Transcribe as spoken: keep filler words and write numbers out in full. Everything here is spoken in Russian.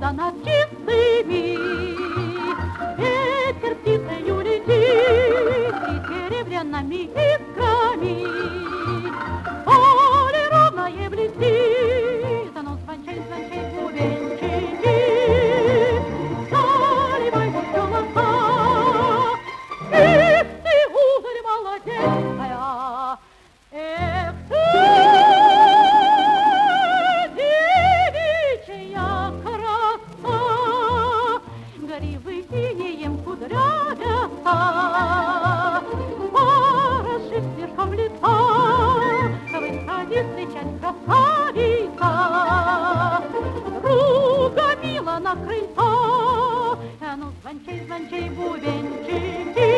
небеса над чистыми. Ветер птицею летит и серебряными искрами. Поле ровное блестит, оно звончай, звончай, бубенчики. Заливай голоса, их ты ударь молодецкая. Эх ты, девичья краса, гривы синеем кудрявятся, пороши слишком лица, выходи встречать красавица. Руга мила на крыльцо, а ну звончай, звончай, бубенчики.